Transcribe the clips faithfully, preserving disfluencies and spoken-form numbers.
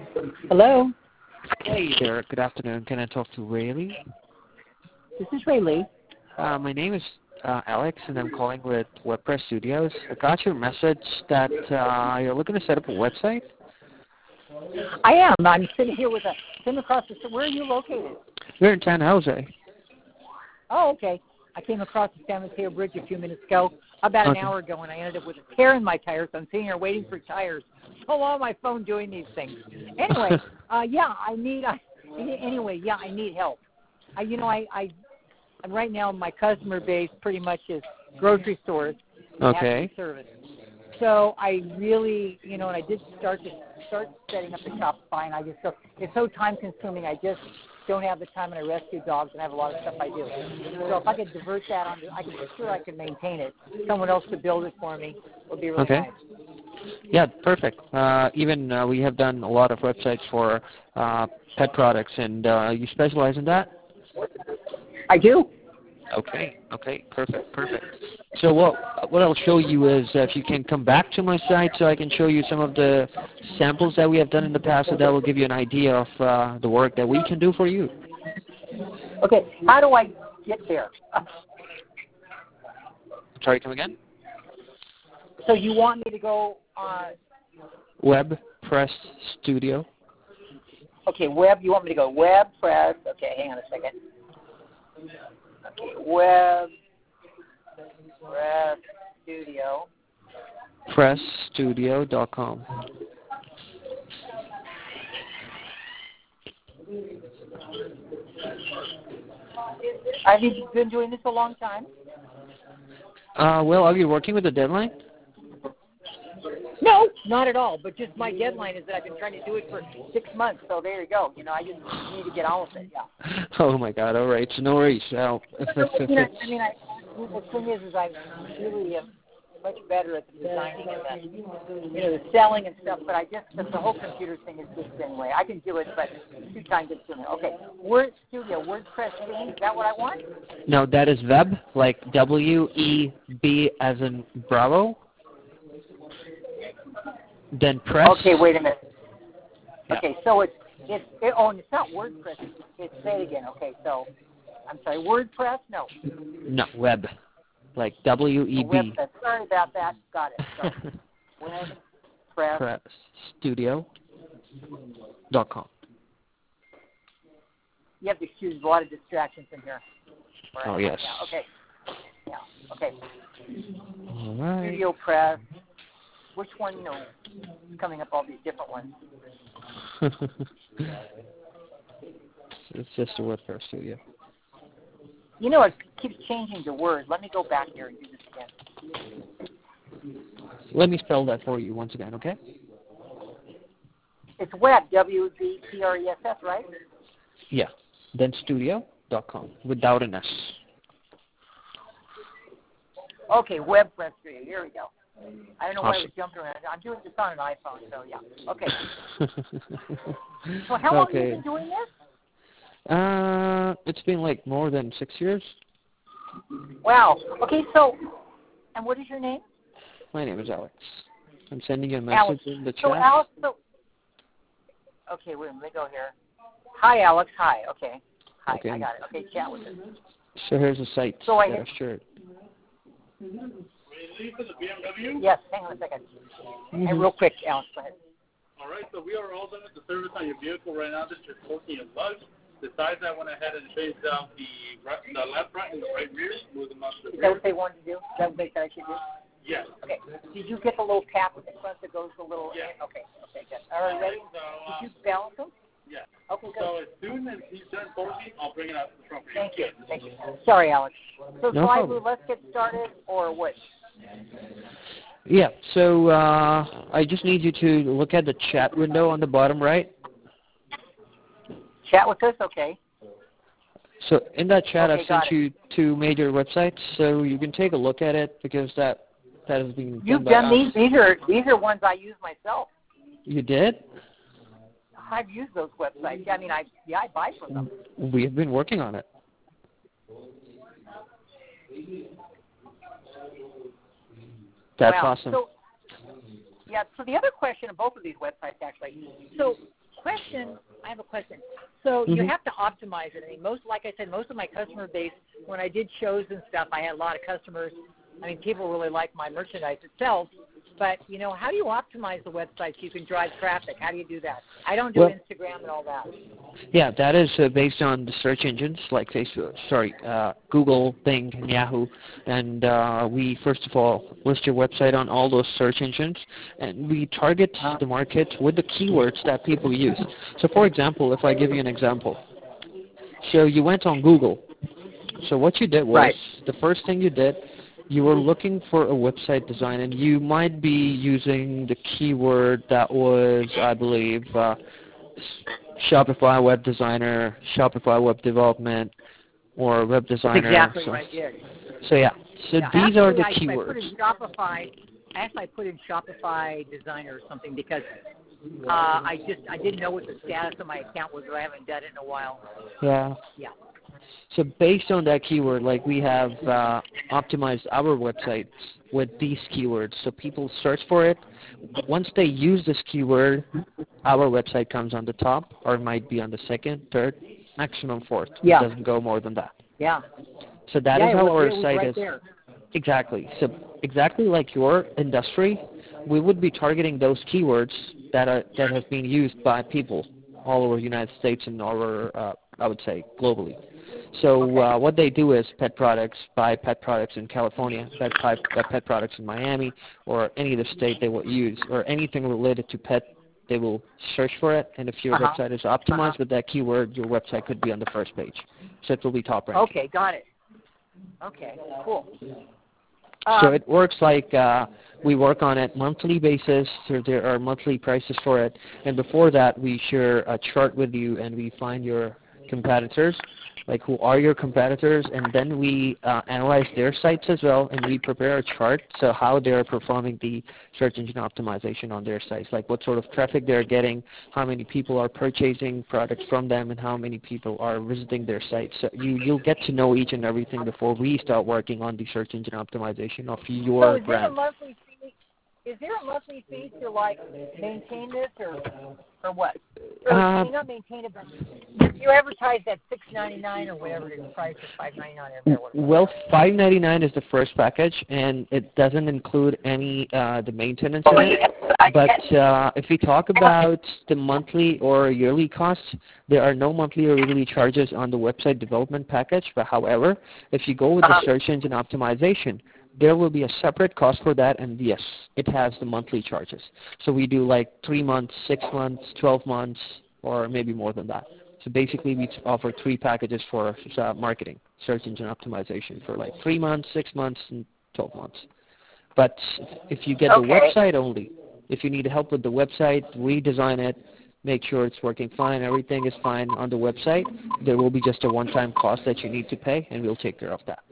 Hello, Hey there. Good afternoon. Can I talk to Rayleigh? this is Rayleigh. Uh, my name is uh, Alex, and I'm calling with WordPress Studios. I got your message that uh, you're looking to set up a website. I am. I'm sitting here with a sitting across the. Where are you located? We're in San Jose. Oh, okay. I came across the San Mateo Bridge a few minutes ago, about an Okay. hour ago, and I ended up with a tear in my tires. So I'm sitting here waiting for tires. So I'm on my phone doing these things. Anyway, uh, yeah, I need. I, anyway, yeah, I need help. I, you know, I, I, right now my customer base pretty much is grocery stores. And Okay. service. So I really, you know, and I did start to start setting up the Shopify, and I just so it's so time consuming. I just don't have the time, and I rescue dogs, and I have a lot of stuff I do. So if I could divert that onto, I could sure I could maintain it. Someone else could build it for me. Would be really Okay. nice. Yeah, perfect. Uh, even uh, we have done a lot of websites for uh, pet products, and uh, you specialize in that? I do. Okay. Okay. Perfect. Perfect. So what what I'll show you is uh, if you can come back to my site, so I can show you some of the samples that we have done in the past, so that will give you an idea of uh, the work that we can do for you. Okay. How do I get there? Sorry, come again? So you want me to go on? WebPress Studio. Okay, web. You want me to go WebPress? Okay, hang on a second. Okay, WebPress Studio. press studio dot com. Have you been doing this a long time? Uh, well, are you working with a deadline? No, not at all. But just my deadline is that I've been trying to do it for six months. So there you go. You know, I just need to get on with it. Yeah. Oh my God! All right, so no worries. Uh, if, if, if You know, it's, I mean, I, the thing is, is I really am much better at the designing and the, you know, the selling and stuff. But I just the, the whole computer thing is just anyway. I can do it, but it's too time consuming. Okay, Word Studio, WordPress theme. Is that what I want? no, that is web, like W E B as in Bravo. Then press. Okay, wait a minute. Yeah. Okay, so it's it's it, oh, and it's not WordPress. It's say it again. Okay, so I'm sorry, WordPress. No. No, web, like W E B. WebPress. Sorry about that. Got it. So WebPress. Press studio dot com. You have to excuse a lot of distractions in here. Right. Oh yes. Yeah, okay. Yeah. Okay. All right. Studio Press. Which one? You know, coming up all these different ones. It's just a WordPress Studio. You know, it keeps changing the word. Let me go back here and do this again. Let me spell that for you once again, okay? It's web, W B P R E S S, right? Yeah. Then studio dot com without an S. Okay, WebPress Studio. Here we go. I don't know why I Awesome. was jumping around. I'm doing this on an iPhone, so yeah. Okay. So how long okay. have you been doing this? Uh, it's been like more than six years. Wow. Okay, so, and what is your name? My name is Alex. I'm sending you a message Alex. in the chat. So, Alex, so, okay, wait, let me go here. Hi, Alex. Hi. Okay. Hi, Okay. I got it. Okay, chat with us. So here's a site So I that hit- I shared. For the B M W? Yes, hang on a second. Mm-hmm. And real quick, Alex, go ahead. All right, so we are all done with the service on your vehicle right now that you're smoking and bugs. Besides, I went ahead and changed out the right- the left front and the right rear, moved them out to the Is that rear. what they wanted to do? Is that what they said I should do? Yes. Okay. Did you get the little cap at the front that goes a little? Yeah. Okay. Okay. Good. All right. Ready? So, uh, Did you balance them? yeah. Okay. Good. So as soon as he's done posting, I'll bring it out to the front for you. Thank you. Thank you. Sorry, Alex. So, No Slide problem. Blue, let's get started, or what? Yeah, so uh, I just need you to look at the chat window on the bottom right. Chat with us? Okay. So in that chat, Okay, I've got sent you two major websites, so you can take a look at it because that that has been You've done by done us. these. These are these are ones I use myself. You did? I've used those websites. I mean, I yeah, I buy from them. We have been working on it. That's wow. awesome. So, yeah. So the other question of both of these websites, actually. So question, I have a question. So Mm-hmm. you have to optimize it. I mean, most, like I said, most of my customer base, when I did shows and stuff, I had a lot of customers. I mean, people really like my merchandise itself. But, you know, how do you optimize the website so you can drive traffic? How do you do that? I don't do Well, Instagram and all that. Yeah, that is uh, based on the search engines like Facebook, sorry, uh, Google, Bing, and Yahoo. And uh, we, first of all, list your website on all those search engines, and we target the market with the keywords that people use. So, for example, if I give you an example, so you went on Google. So what you did was, Right. the first thing you did, you were looking for a website design, and you might be using the keyword that was, I believe, uh, Shopify web designer, Shopify web development, or web designer. That's exactly so, what I did. So yeah, so Yeah, these are the actually, I, keywords. I put in Shopify. Actually, I put in Shopify designer or something because uh, I just I didn't know what the status of my account was, but I haven't done it in a while. Yeah. Yeah. So based on that keyword, like we have uh, optimized our websites with these keywords. So people search for it. Once they use this keyword, our website comes on the top, or it might be on the second, third, maximum fourth. Yeah. It doesn't go more than that. Yeah. So that yeah, is it how was, our it was site right is. there. Exactly. So exactly like your industry, we would be targeting those keywords that are that have been used by people all over the United States and all over, uh, I would say, globally. So Okay. uh, what they do is pet products, buy pet products in California, buy pet, pet products in Miami, or any other state they will use, or anything related to pet, they will search for it. And if your Uh-huh. website is optimized Uh-huh. with that keyword, your website could be on the first page. So it will be top ranking. Okay, got it. Okay, cool. So Um, it works like uh, we work on it monthly basis. So there are monthly prices for it. And before that, we share a chart with you, and we find your competitors, like who are your competitors, and then we uh, analyze their sites as well, and we prepare a chart, so how they're performing the search engine optimization on their sites, like what sort of traffic they're getting, how many people are purchasing products from them, and how many people are visiting their sites. So you, you'll get to know each and everything before we start working on the search engine optimization of your so is there a brand. monthly fee? Is there a monthly fee to like maintain this, or or what? Or Uh, you not maintain it, but you advertise that six ninety nine or whatever the price is, five ninety nine or whatever. Well, five ninety-nine is the first package, and it doesn't include any uh, the maintenance in it. But uh, if we talk about the monthly or yearly costs, there are no monthly or yearly charges on the website development package. But however, if you go with the search engine optimization, there will be a separate cost for that, and yes, it has the monthly charges. So we do like three months, six months, twelve months, or maybe more than that. So basically, we offer three packages for uh, marketing, search engine optimization for like three months, six months, and twelve months. But if you get Okay. the website only, if you need help with the website, redesign it, make sure it's working fine, everything is fine on the website, there will be just a one-time cost that you need to pay, and we'll take care of that.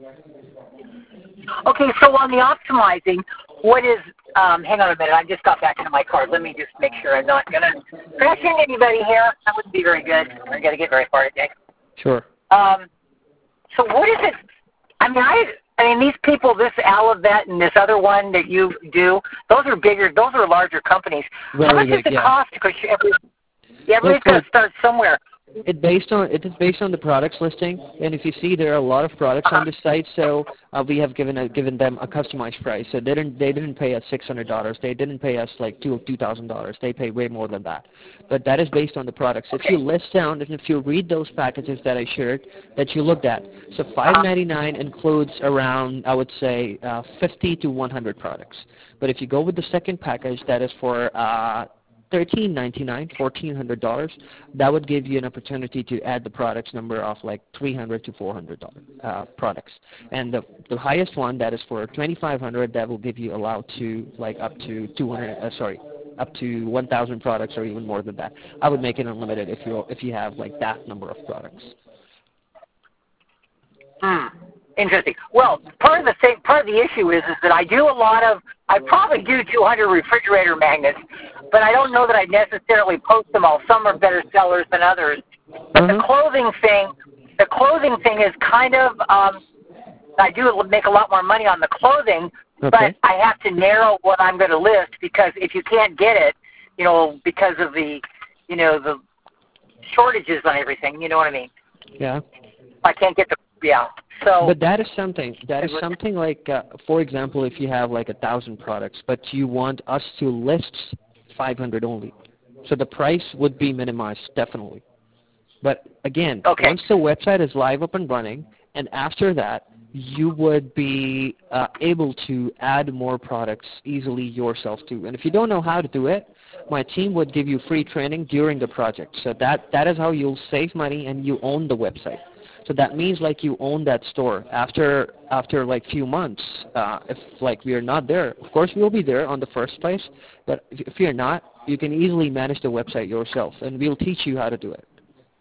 Okay, so on the optimizing, what is, um, hang on a minute, I just got back into my car. Let me just make sure I'm not going to crash into anybody here. That wouldn't be very good. I'm going to get very far today. Sure. Um, so what is it, I mean, I, I mean, these people, this Alavet and this other one that you do, those are bigger, those are larger companies. Very How much big, does it yeah. cost? Because every, everybody's Well, got to start somewhere. It based on it is based on the products listing, and if you see, there are a lot of products on the site, so uh, we have given a, given them a customized price. So they didn't they didn't pay us six hundred dollars. They didn't pay us like two two thousand dollars. They pay way more than that. But that is based on the products. If you list down and if you read those packages that I shared that you looked at, so five ninety-nine includes around, I would say, uh, fifty to one hundred products. But if you go with the second package, that is for uh, thirteen ninety-nine, fourteen hundred dollars, that would give you an opportunity to add the products number of like three hundred to four hundred uh, products. And the the highest one, that is for twenty-five hundred, that will give you allowed to like up to two hundred, uh, sorry, up to one thousand products or even more than that. I would make it unlimited if you if you have like that number of products. Hmm. Interesting. Well, part of the thing, part of the issue is, is that I do a lot of, I probably do two hundred refrigerator magnets, but I don't know that I necessarily post them all. Some are better sellers than others. But Uh-huh. the clothing thing, the clothing thing is kind of, um, I do make a lot more money on the clothing, Okay. but I have to narrow what I'm going to list because if you can't get it, you know, because of the, you know, the shortages on everything. You know what I mean? Yeah. I can't get the, yeah. So. But that is something. That is something like, uh, for example, if you have like a thousand products, but you want us to list five hundred only, so the price would be minimized definitely. But again, okay. once the website is live up and running, and after that, you would be uh, able to add more products easily yourself too. And if you don't know how to do it, my team would give you free training during the project. So that, that is how you'll save money and you own the website. So that means like you own that store. After after like few months, uh, if like we are not there, of course we will be there on the first place. But if, if you're not, you can easily manage the website yourself, and we'll teach you how to do it.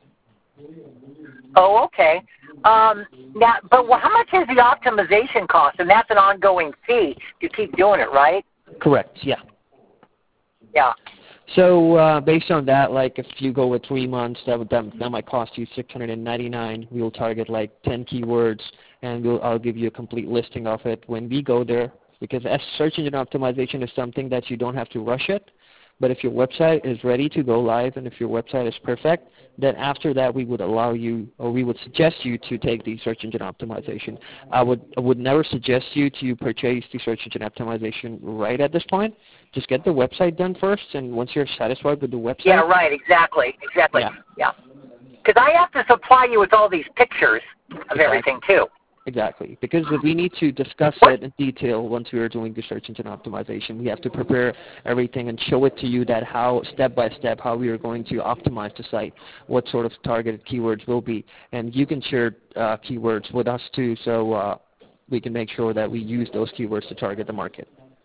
Oh, okay. Um, now, but how much is the optimization cost? And that's an ongoing fee to keep doing it, right? Correct. Yeah. Yeah. So uh, based on that, like if you go with three months, that would that, that might cost you six hundred ninety-nine. We'll target like ten keywords, and we'll I'll give you a complete listing of it when we go there. Because as search engine optimization is something that you don't have to rush it. But if your website is ready to go live, and if your website is perfect, then after that we would allow you, or we would suggest you to take the search engine optimization. I would I would never suggest you to purchase the search engine optimization right at this point. Just get the website done first, and once you're satisfied with the website. Yeah, right. Exactly. Exactly. Yeah. Because yeah. I have to supply you with all these pictures of exactly. everything too. Exactly, because we need to discuss it in detail once we are doing the search engine optimization. We have to prepare everything and show it to you that how, step by step, how we are going to optimize the site, what sort of targeted keywords will be. And you can share uh, keywords with us too, so uh, we can make sure that we use those keywords to target the market.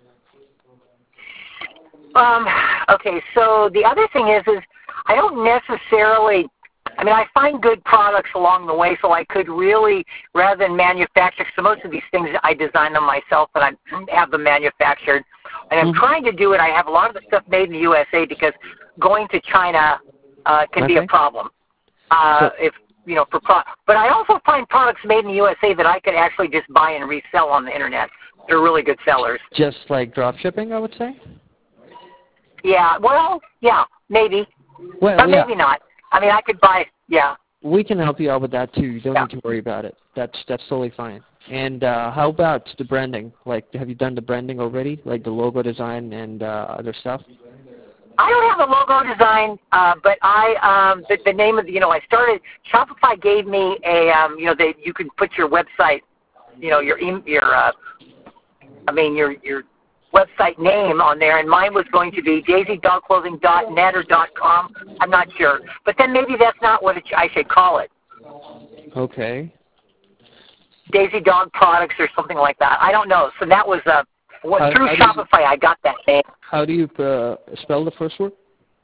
Um, okay, so the other thing is, is I don't necessarily, I mean, I find good products along the way, so I could really, rather than manufacture, so most of these things I design them myself, but I have them manufactured. And I'm mm-hmm. trying to do it. I have a lot of the stuff made in the U S A because going to China uh, can okay. be a problem. Uh, so, if you know, for pro- but I also find products made in the U S A that I could actually just buy and resell on the internet. They're really good sellers. Just like drop shipping, I would say? Yeah, well, yeah, maybe. Well, but yeah. maybe not. I mean, I could buy, yeah. We can help you out with that too. You don't yeah. need to worry about it. That's that's totally fine. And uh, how about the branding? Like, have you done the branding already, like the logo design and uh, other stuff? I don't have a logo design, uh, but I um, the, the name of the, you know, I started. Shopify gave me a um, you know, that you can put your website, you know, your your uh, I mean your your website name on there, and mine was going to be daisy dog clothing dot net or .com. I'm not sure, but then maybe that's not what it, I should call it. Okay. Daisy Dog Products or something like that. I don't know. So that was uh, what, how, through how Shopify you, I got that name. How do you uh, spell the first word?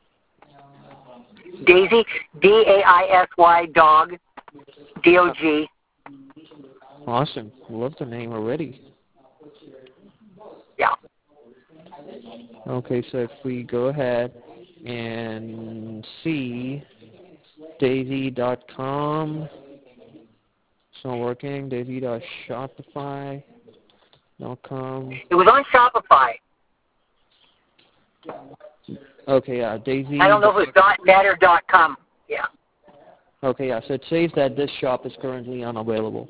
Daisy, D A I S Y, dog, D O G. Awesome. Love the name already. Yeah. Okay, so if we go ahead and see daisy dot com, it's not working, daisy dot shopify dot com. It was on Shopify. Okay, yeah, Daisy. I don't know if it was .net or .com. Yeah. Okay, yeah, so it says that this shop is currently unavailable.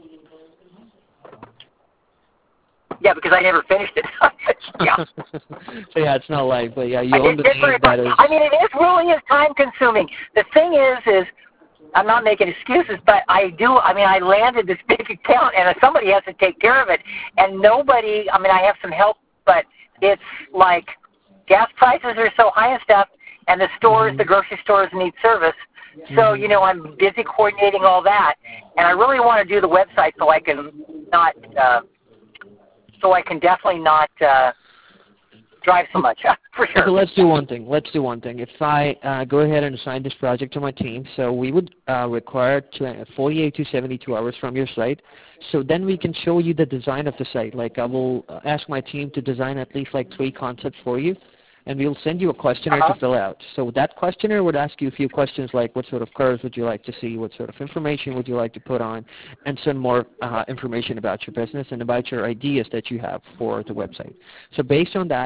Yeah, because I never finished it. yeah. So yeah, it's not live, but yeah, you own the name that is. I mean, it is really is time consuming. The thing is, is I'm not making excuses, but I do. I mean, I landed this big account, and somebody has to take care of it, and nobody. I mean, I have some help, but it's like gas prices are so high and stuff, and the stores, mm-hmm. the grocery stores need service. So, mm-hmm. you know, I'm busy coordinating all that, and I really want to do the website so I can not. Uh, So I can definitely not uh, drive so much, for sure. Okay, let's do one thing. Let's do one thing. If I uh, go ahead and assign this project to my team, so we would uh, require forty-eight to seventy-two hours from your site. So then we can show you the design of the site. Like I will ask my team to design at least like three concepts for you, and we'll send you a questionnaire uh-huh. to fill out. So that questionnaire would ask you a few questions like what sort of curves would you like to see, what sort of information would you like to put on, and some more uh, information about your business and about your ideas that you have for the website. So based on that,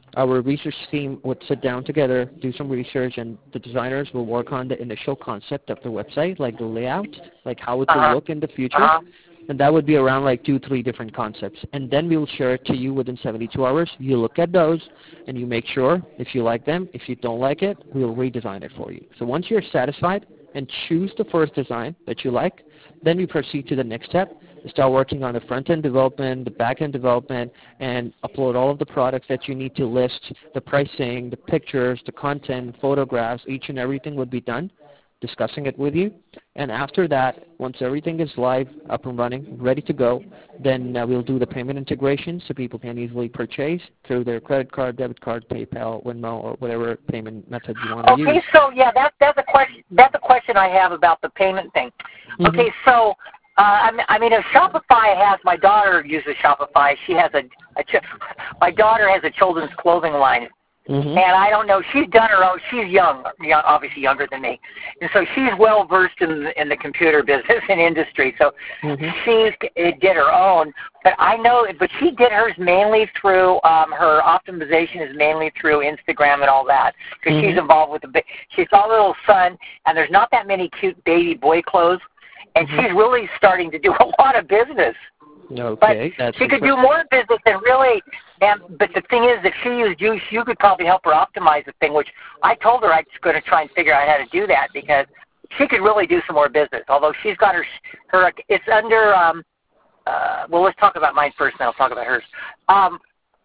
Our research team would sit down together, do some research, and the designers will work on the initial concept of the website, like the layout, like how it will Uh-huh. look in the future. Uh-huh. And that would be around like two, three different concepts. And then we'll share it to you within seventy-two hours. You look at those, and you make sure if you like them. If you don't like it, we'll redesign it for you. So once you're satisfied and choose the first design that you like, then we proceed to the next step. We start working on the front-end development, the back-end development, and upload all of the products that you need to list, the pricing, the pictures, the content, photographs, each and everything would be done, discussing it with you. And after that, once everything is live, up and running, ready to go, then uh, we'll do the payment integration so people can easily purchase through their credit card, debit card, PayPal, Venmo, or whatever payment method you want to Okay, use. so yeah, that's that's a question. That's a question I have about the payment thing. Mm-hmm. Okay, so uh, I mean, I mean, if Shopify has, my daughter uses Shopify. She has a, a ch- my daughter has a children's clothing line. Mm-hmm. And I don't know. She's done her own. She's young, young, obviously younger than me, and so she's well versed in the, in the computer business and industry. So Mm-hmm. she did her own. But I know, but she did hers mainly through um, her optimization is mainly through Instagram and all that because Mm-hmm. she's involved with the. ba- She's got a little son, and there's not that many cute baby boy clothes, and Mm-hmm. she's really starting to do a lot of business. Okay, But that's she could do more business and really. And but the thing is, if she used you, you could probably help her optimize the thing. Which I told her I was going to try and figure out how to do that because she could really do some more business. Although she's got her her it's under. Um, uh, well, let's talk about mine first, and I'll talk about hers. Um,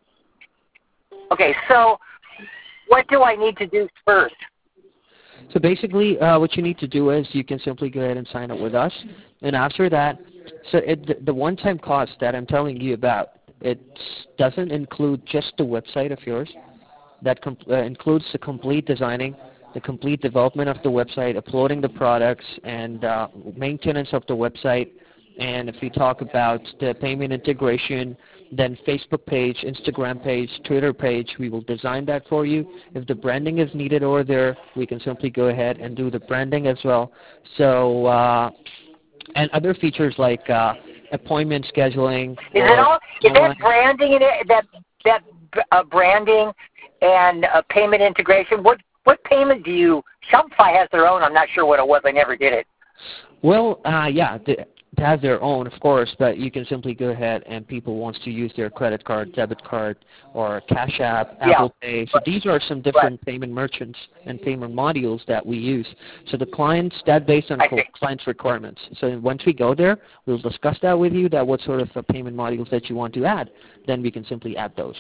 okay, so what do I need to do first? So basically, uh, what you need to do is you can simply go ahead and sign up with us, and after that, so it, the, the one-time cost that I'm telling you about, it doesn't include just the website of yours. That com- uh, includes the complete designing, the complete development of the website, uploading the products, and uh, maintenance of the website. And if we talk about the payment integration, then Facebook page, Instagram page, Twitter page, we will design that for you. If the branding is needed over there, we can simply go ahead and do the branding as well. So, uh, and other features like uh, appointment scheduling. Is it all? Is online- that branding in it? That that uh, branding and uh, payment integration? What what payment do you? Shopify has their own. I'm not sure what it was. I never did it. Well, uh, yeah, th- it has their own, of course, but you can simply go ahead and people wants to use their credit card, debit card, or Cash App, Yeah. Apple Pay. So these are some different payment merchants and payment modules that we use. So the clients, that based on I co- see. clients' requirements. So once we go there, we'll discuss that with you, that what sort of uh, payment modules that you want to add. Then we can simply add those.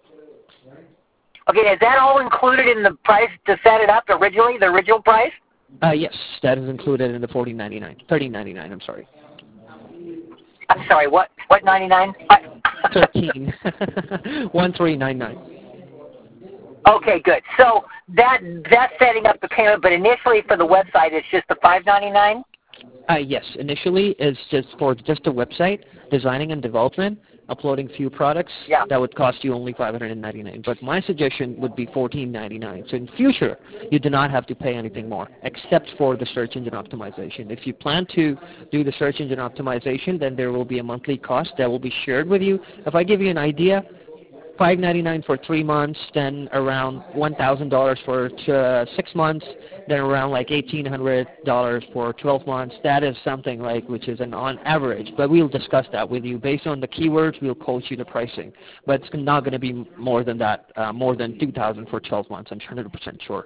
Okay, is that all included in the price to set it up originally? The original price? Uh, yes, that is included in the fourteen ninety-nine, thirteen ninety-nine. I'm sorry. I'm sorry. What? What? ninety-nine? Thirteen, one three nine nine. Okay, good. So that that's setting up the payment, but initially for the website, it's just the five ninety-nine. Uh, yes, initially it's just for just the website, designing and development, uploading few products. Yeah. That would cost you only five hundred ninety-nine. But my suggestion would be fourteen ninety-nine. So in future, you do not have to pay anything more, except for the search engine optimization. If you plan to do the search engine optimization, then there will be a monthly cost that will be shared with you. If I give you an idea, five ninety-nine for three months, then around one thousand dollars for uh, six months, then around like eighteen hundred dollars for twelve months. That is something like which is an on average, but we'll discuss that with you. Based on the keywords, we'll quote you the pricing, but it's not going to be more than that, uh, more than two thousand dollars for twelve months, I'm one hundred percent sure.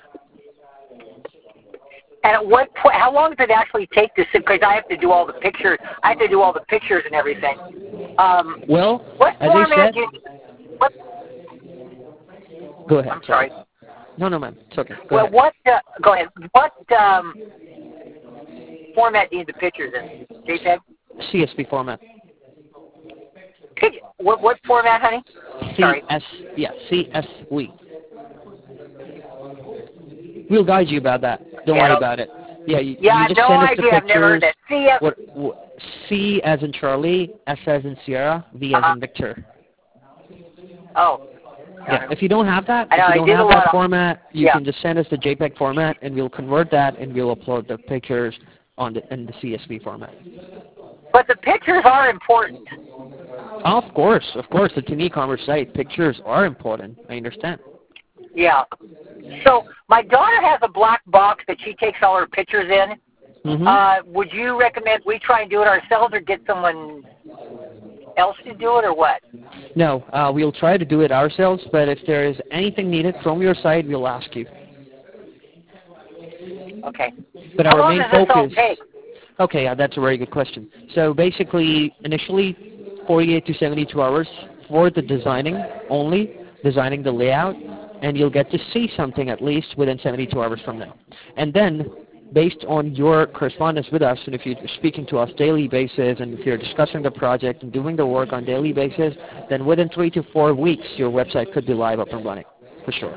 And at what point? How long does it actually take to? Because I have to do all the pictures. I have to do all the pictures and everything. Um, Well, what as I format said, do you? What? go ahead. I'm sorry. No, no, ma'am. It's okay. Go Well, ahead. what? Uh, go ahead. What um, format do you need the pictures in? JPEG? C S V format. Could you- What, what format, honey? Sorry. C S, yeah, C S V. We'll guide you about that. Don't Yeah, worry I don't- about it. Yeah, you, Yeah, I you have just no send us idea. the I've never heard pictures. that. C S. What, what, C as in Charlie, S as in Sierra, V as Uh-huh. in Victor. Oh. Yeah, if you don't have that, I know, if I you don't did a have lot that of- format, you yeah. can just send us the JPEG format, and we'll convert that, and we'll upload the pictures on the in the C S V format. But the pictures are important. Of course, of course. It's an e-commerce site. Pictures are important. I understand. Yeah. So my daughter has a black box that she takes all her pictures in. Mm-hmm. Uh, would you recommend we try and do it ourselves or get someone else to do it or what? No, uh, we'll try to do it ourselves, but if there is anything needed from your side, we'll ask you. Okay. But How our long main does this all focus... take? Okay, yeah, that's a very good question. So basically, initially, forty-eight to seventy-two hours for the designing only, designing the layout, and you'll get to see something at least within seventy-two hours from now. And then, based on your correspondence with us, and if you're speaking to us daily basis, and if you're discussing the project and doing the work on daily basis, then within three to four weeks, your website could be live up and running, for sure.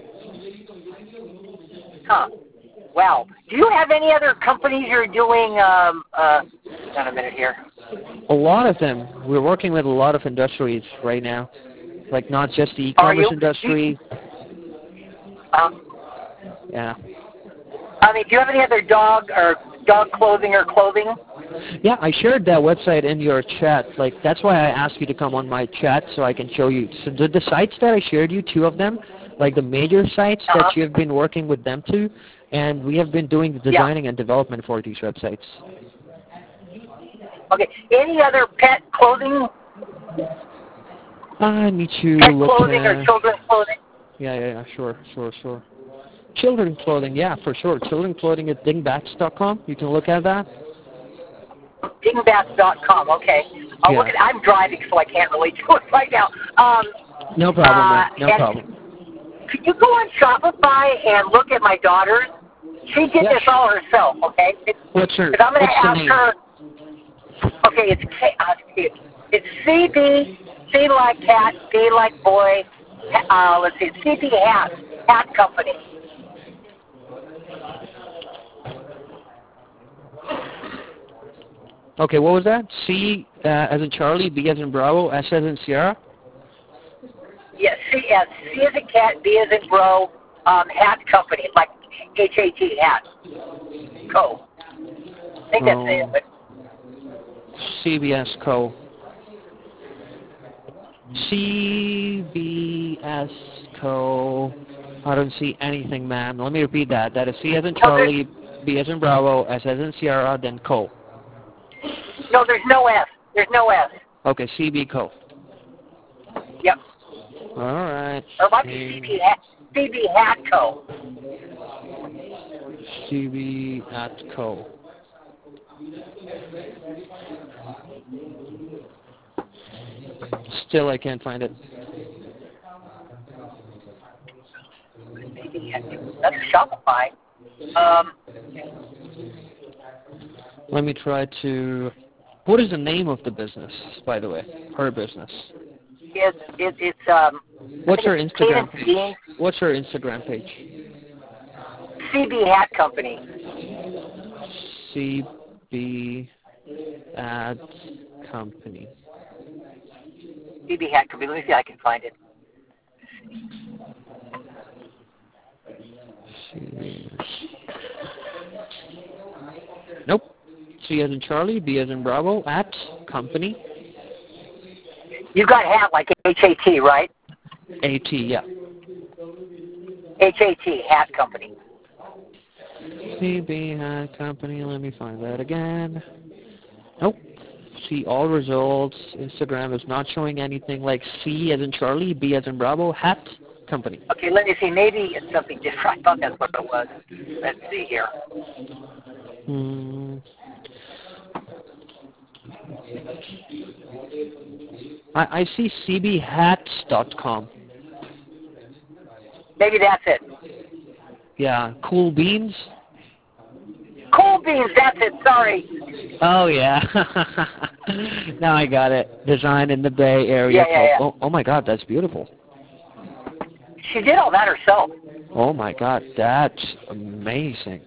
Huh. Wow. Do you have any other companies you're doing, um, uh, hold on a minute here. A lot of them. We're working with a lot of industries right now, like not just the Are e-commerce you? industry. Um, Yeah. I mean, do you have any other dog or dog clothing or clothing? Yeah, I shared that website in your chat. Like, that's why I asked you to come on my chat so I can show you. So the, the sites that I shared you, two of them, like the major sites Uh-huh. that you have been working with them to, and we have been doing the designing yeah. and development for these websites. Okay. Any other pet clothing? I need to pet look clothing at... or children's clothing? Yeah, yeah, yeah, sure, sure, sure. Children's clothing, yeah, for sure. Children's clothing at dingbats dot com. You can look at that. dingbats dot com, okay. I'll yeah. look at, I'm driving, so I can't really do it right now. Um, no problem, uh, man. No problem. Could you go on Shopify and look at my daughter's? She did yeah, this sure. all herself, okay? It's, what's her, I'm gonna what's ask the name? her. Okay, it's K, uh, it's C B, C like cat, B like boy. Uh, let's see, C B Hat, Hat Company. Okay, what was that? C uh, as in Charlie, B as in Bravo, S as in Sierra? Yes, C, uh, C as in cat, B as in bro, um, Hat Company, like H A T, Hat. Co. I think oh. that's it. But C B S Co. C B S Co. I don't see anything, ma'am. Let me repeat that. That is C as in Charlie, okay. B as in Bravo, S as in Sierra, then Co. No, there's no S. There's no S. Okay, C B Co. Yep. All right. Or it might be C B Hat, C B Hat Co. C B at Co. Still, I can't find it. That's Shopify. Um, Let me try to... What is the name of the business, by the way? Her business. It's, it, it's, um... What's her it's Instagram page? What's her Instagram page? C B Hat Company. C B Ad Company. C B Hat Company. Let me see if I can find it. C- nope. C as in Charlie, B as in Bravo, at company. You got hat like H A T, right? A T, yeah. H A T, Hat Company. C B Hat Company, let me find that again. Nope. See all results. Instagram is not showing anything like C as in Charlie, B as in Bravo, Hat Company. Okay, let me see. Maybe it's something different. I thought that's what it was. Let's see here. Hmm. I, I see C B hats dot com. Maybe that's it. Yeah, Cool Beans. Cool Beans, that's it. Sorry. Oh yeah. Now I got it. Design in the Bay Area. Yeah, yeah, yeah. Oh, oh my God, that's beautiful. She did all that herself. Oh my God, that's amazing.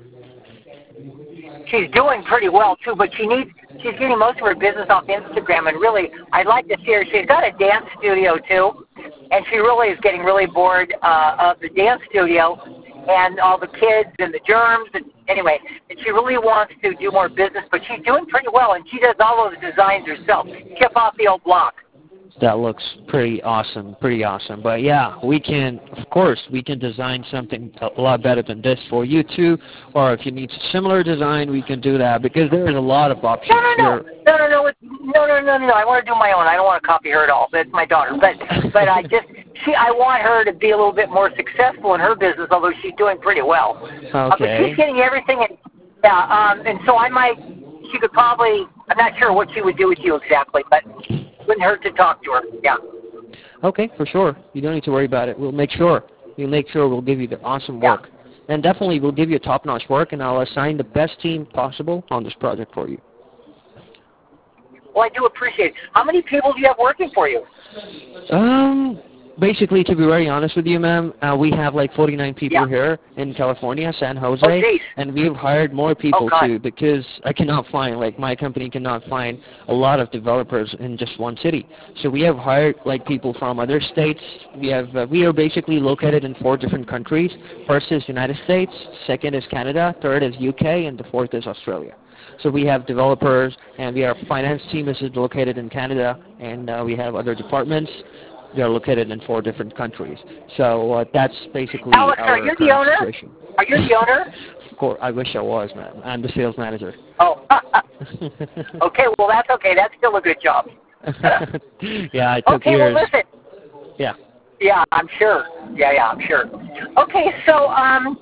She's doing pretty well too, but she needs. She's getting most of her business off Instagram, and really, I'd like to see her. She's got a dance studio too, and she really is getting really bored uh, of the dance studio and all the kids and the germs and anyway, and she really wants to do more business, but she's doing pretty well, and she does all those designs herself. Chip off the old block. That looks pretty awesome, pretty awesome. But yeah, we can, of course, we can design something a lot better than this for you too. Or if you need a similar design, we can do that because there is a lot of options. No, no, no, no, no, no, it's, no, no, no, no, no. I want to do my own. I don't want to copy her at all. That's my daughter. But, but I just, she, I want her to be a little bit more successful in her business, although she's doing pretty well. Okay. Uh, but she's getting everything. In, yeah, um, and so I might. She could probably. I'm not sure what she would do with you exactly, but. Wouldn't hurt to talk to her. Yeah. Okay, for sure. You don't need to worry about it. We'll make sure. We'll make sure we'll give you the awesome work. Yeah. And definitely we'll give you top-notch work, and I'll assign the best team possible on this project for you. Well, I do appreciate it. How many people do you have working for you? Um, basically, to be very honest with you, ma'am, uh, we have like forty-nine people yeah. here in California, San Jose, oh, and we've hired more people oh, too because I cannot find, like my company cannot find a lot of developers in just one city. So we have hired like people from other states. We have uh, we are basically located in four different countries. First is United States, second is Canada, third is U K, and the fourth is Australia. So we have developers, and we our finance team is located in Canada, and uh, we have other departments. They are located in four different countries. So uh, that's basically Alex, our are you the owner? situation. Are you the owner? Of course, I wish I was, man. I'm the sales manager. Oh, okay. Well, that's okay. That's still a good job. Yeah, I took okay, years. well, listen. Yeah. Yeah, I'm sure. Yeah, yeah, I'm sure. Okay, so um,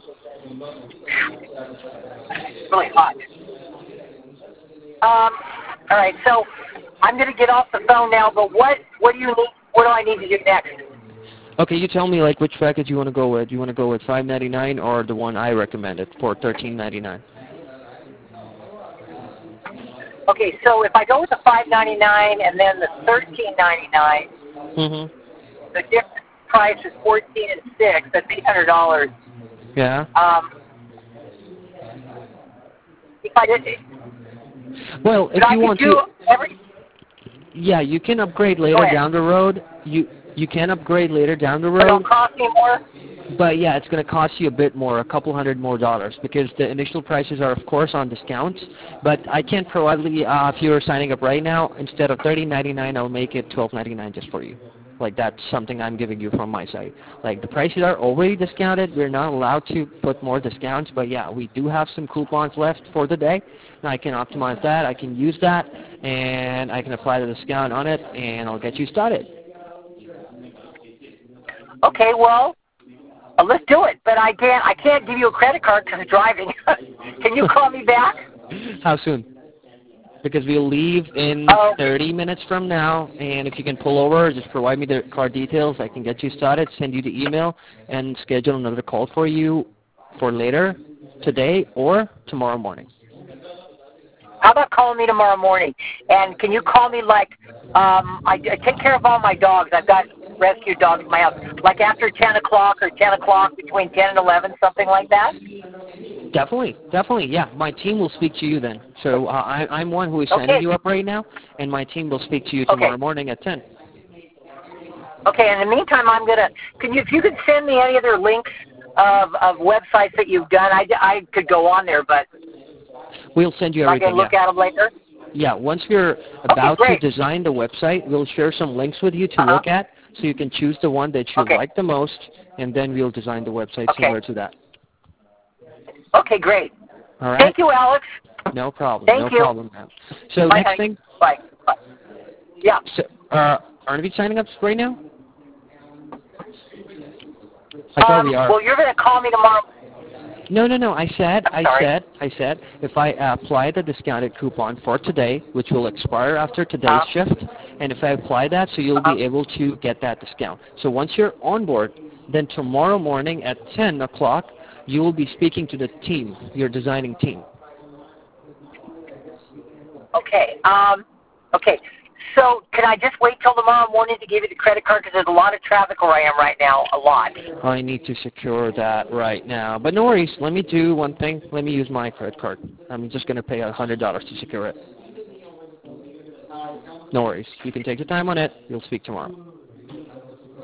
it's really hot. Um, all right, so I'm going to get off the phone now. But what what do you need? What do I need to do next? Okay, you tell me like which package you want to go with. Do you want to go with five ninety-nine or the one I recommended for thirteen ninety-nine? Okay, so if I go with the five ninety-nine and then the thirteen ninety-nine, Mm-hmm. the difference price is fourteen and six. That's eight hundred dollars. Yeah. Um, if I did, Well, if I you could want do to, every. yeah, you can upgrade later down the road. You you can upgrade later down the road. But it'll cost me more. But yeah, it's going to cost you a bit more, a couple hundred more dollars, because the initial prices are, of course, on discounts. But I can probably, uh, if you're signing up right now, instead of thirteen ninety-nine, I'll make it twelve ninety-nine just for you. Like that's something I'm giving you from my side. Like the prices are already discounted. We're not allowed to put more discounts, but yeah, we do have some coupons left for the day. And I can optimize that. I can use that, and I can apply the discount on it, and I'll get you started. Okay, well. Uh, let's do it, but I can't. I can't give you a credit card because I'm driving. Can you call me back? How soon? Because we'll leave in uh, thirty minutes from now, and if you can pull over, just provide me the card details. I can get you started, send you the email, and schedule another call for you for later today or tomorrow morning. How about calling me tomorrow morning? And can you call me like um, I, I take care of all my dogs. I've got rescue dogs in my house. Like after ten o'clock or ten o'clock, between ten and eleven, something like that? Definitely, definitely, yeah. My team will speak to you then. So uh, I, I'm one who is okay. sending you up right now, and my team will speak to you tomorrow okay. morning at ten. Okay, in the meantime, I'm going to, can you, if you could send me any other links of, of websites that you've done, I, I could go on there, but we'll send you everything. I can look yeah. at them later? Yeah, once we're about okay, to design the website, we'll share some links with you to uh-huh. look at, so you can choose the one that you okay. like the most, and then we'll design the website okay. similar to that. Okay, great. All right. Thank you, Alex. No problem. Thank no you. problem, man. So Bye, next honey. thing. Bye. Bye. Yeah. So, uh, aren't we signing up right now? I thought um, we are. Well, you're going to call me tomorrow. No, no, no. I said, I'm I sorry. said, I said, if I apply the discounted coupon for today, which will expire after today's uh, shift, and if I apply that, so you'll uh, be able to get that discount. So once you're on board, then tomorrow morning at ten o'clock, you will be speaking to the team, your designing team. Okay. Um, okay. So can I just wait till tomorrow morning to give you the credit card? Because there's a lot of traffic where I am right now, a lot. I need to secure that right now. But no worries. Let me do one thing. Let me use my credit card. I'm just going to pay one hundred dollars to secure it. No worries. You can take your time on it. You'll speak tomorrow.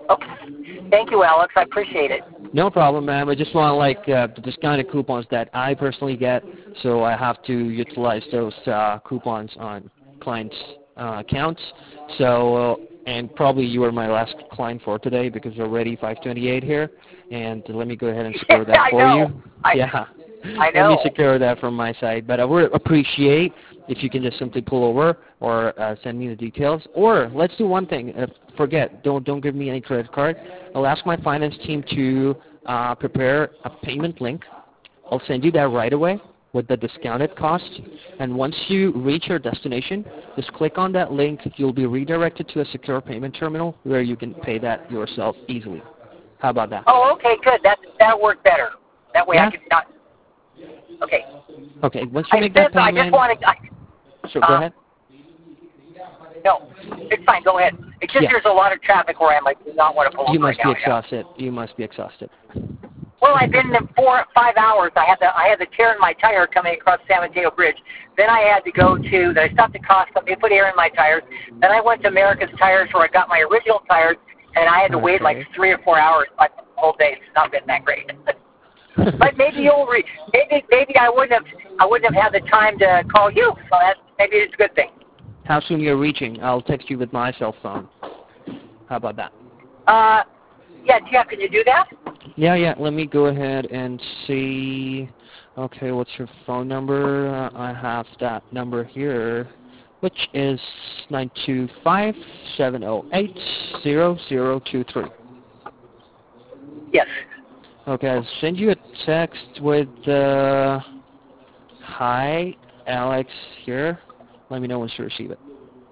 Okay. Thank you, Alex. I appreciate it. No problem, ma'am. I just want like uh, the discounted coupons that I personally get, so I have to utilize those uh, coupons on clients' uh, accounts. So, uh, and probably you are my last client for today because we're already five twenty-eight here. And let me go ahead and secure that I for know. you. I, yeah. I know. Let me secure that from my side. But I would appreciate if you can just simply pull over or uh, send me the details. Or let's do one thing. Uh, forget. Don't don't give me any credit card. I'll ask my finance team to uh, prepare a payment link. I'll send you that right away with the discounted cost. And once you reach your destination, just click on that link. You'll be redirected to a secure payment terminal where you can pay that yourself easily. How about that? Oh, okay, good. That that'll work better. That way Yeah? I can not. Okay. Okay. Once you I make just, that I payment, just want to. I, sure. Go uh, ahead. No, it's fine. Go ahead. It's just Yeah. there's a lot of traffic where I am. I do not want to pull You over right must be now. exhausted. You must be exhausted. Well, I've been in four, five hours. I had the, I had the tear in my tire coming across San Mateo Bridge. Then I had to go to, then I stopped at Costco. They put air in my tires. Then I went to America's Tires where I got my original tires, and I had to wait like Okay. three or four hours like the whole day. It's not been that great. But maybe you'll re, maybe maybe I wouldn't have I wouldn't have had the time to call you. So that's maybe it's a good thing. How soon you're reaching? I'll text you with my cell phone. How about that? Uh, yeah, Jeff, can you do that? Yeah, yeah. Let me go ahead and see. Okay, what's your phone number? Uh, I have that number here, which is nine two five, seven zero eight, zero zero two three. Yes. Okay, I'll send you a text with uh, hi, Alex here. Let me know once you receive it.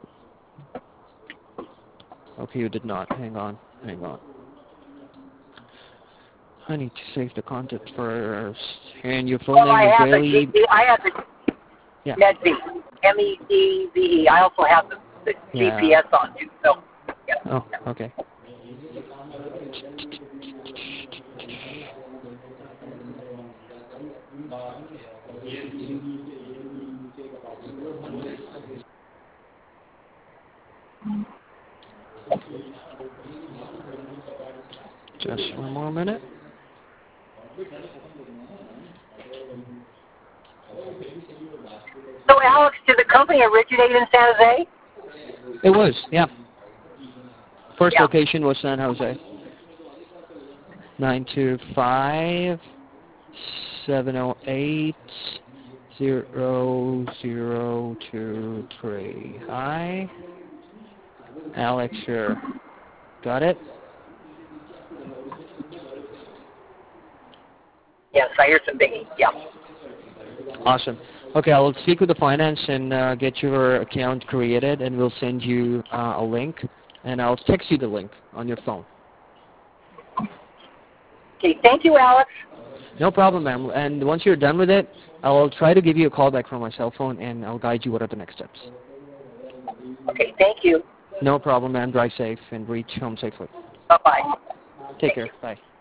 Okay, you did not. Hang on, hang on. I need to save the content first. And your full Well, name I is have the Bailey. G P. I have the Yeah. MedV, M E D V E. I also have the, the Yeah. G P S on too. So, yeah. Oh, okay. Just one more minute. So, Alex, did the company originate in San Jose? It was, yeah. First Yeah. location was San Jose. nine two five, seven zero eight, zero zero two three. Hi. Alex here. Got it? Yes, I hear some biggie. Yeah. Awesome. Okay, I'll speak with the finance and uh, get your account created, and we'll send you uh, a link, and I'll text you the link on your phone. Okay. Thank you, Alex. No problem, ma'am. And once you're done with it, I'll try to give you a call back from my cell phone, and I'll guide you what are the next steps. Okay. Thank you. No problem, ma'am. Drive safe and reach home safely. Bye bye. Take care. Bye.